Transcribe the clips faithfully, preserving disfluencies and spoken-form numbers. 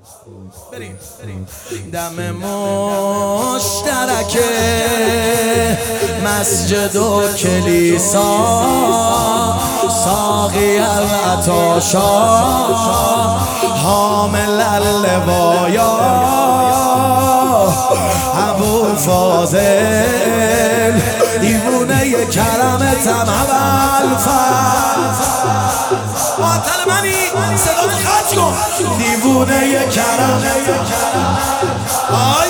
دم مشترک مسجد و کلیسا، ساقی العطاشا حامل اللوایا، ابوالفاضل دیوونه کرمتم ابوالفضل. معطل منی صدا رو خرج کن. دیوونه کرمتم آی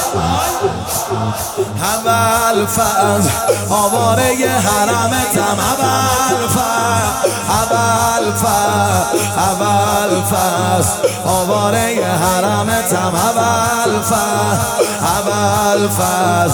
ابوالفضل، آواره حرمتم ابوالفضل، ابوالفضل ابوالفضل، آواره حرمتم ابوالفضل، ابوالفضل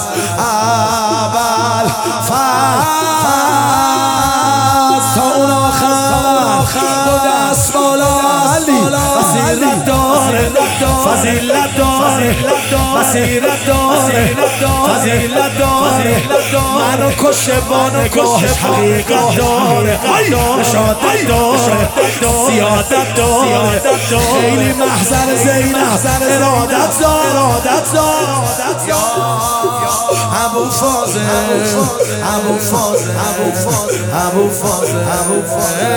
ابوالفضل. تا اون آخر دو دست بالا علی، بصیرت داره فضیلت داره، بصیرت داره فضیلت داره، منو کشه با نگاهش حقیقت داره، نشادت داره سیادت داره، خیلی محضر زینب ارادت داره. ابوالفاضل ابوالفاضل ابوالفاضل ابوالفاضل.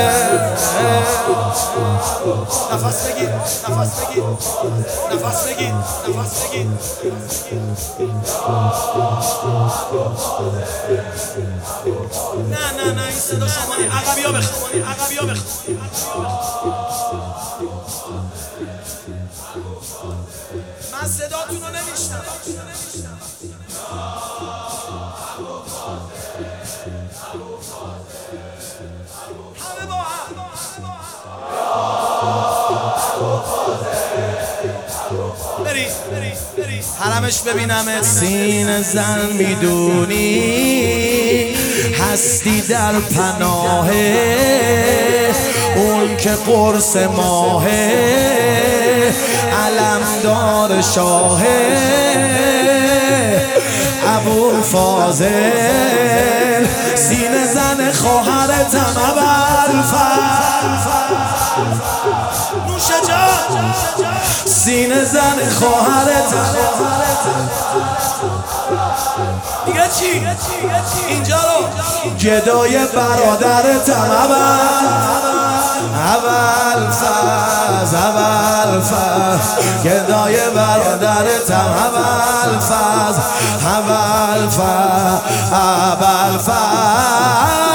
نفس بگیر نفس بگیر نفس بگیر نفس بگیر. نه نه نه این صدا شما نی، عقبی ها بخونی، عقبی ها بخونی. من صداتون رو نمیشنم. همه با هم بری بری بری حرمش ببینم. سینه زن میدونی هستی در پناه اون که قرص ماهه، علمدار شاهه ابوالفاضل، سینه زن خواهرتم ابوالفضل. نوشه جان سینه زن خواهرتم. دیگه چی؟ اینجا رو گدای برادرتم ابوالفضل، ابوالفضل گدای برادرتم ابوالفضل، ابوالفضل ابوالفضل.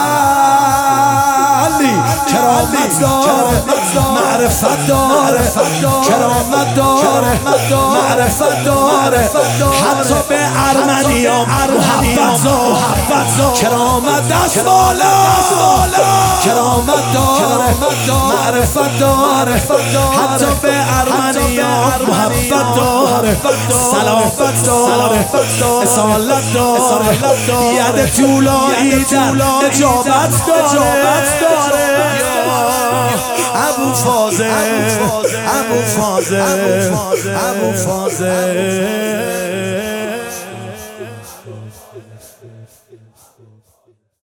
کرامت داره معرفت داره، کرامت داره معرفت داره، حتی به ارمنیام محبت داره، کرامت دست بالا، کرامت داره معرفت داره، حتی به ارمنیام محبت داره، سلامت داره اصالت داره، ید طولایی در اجابت داره. ابوالفاضل ابوالفاضل ابوالفاضل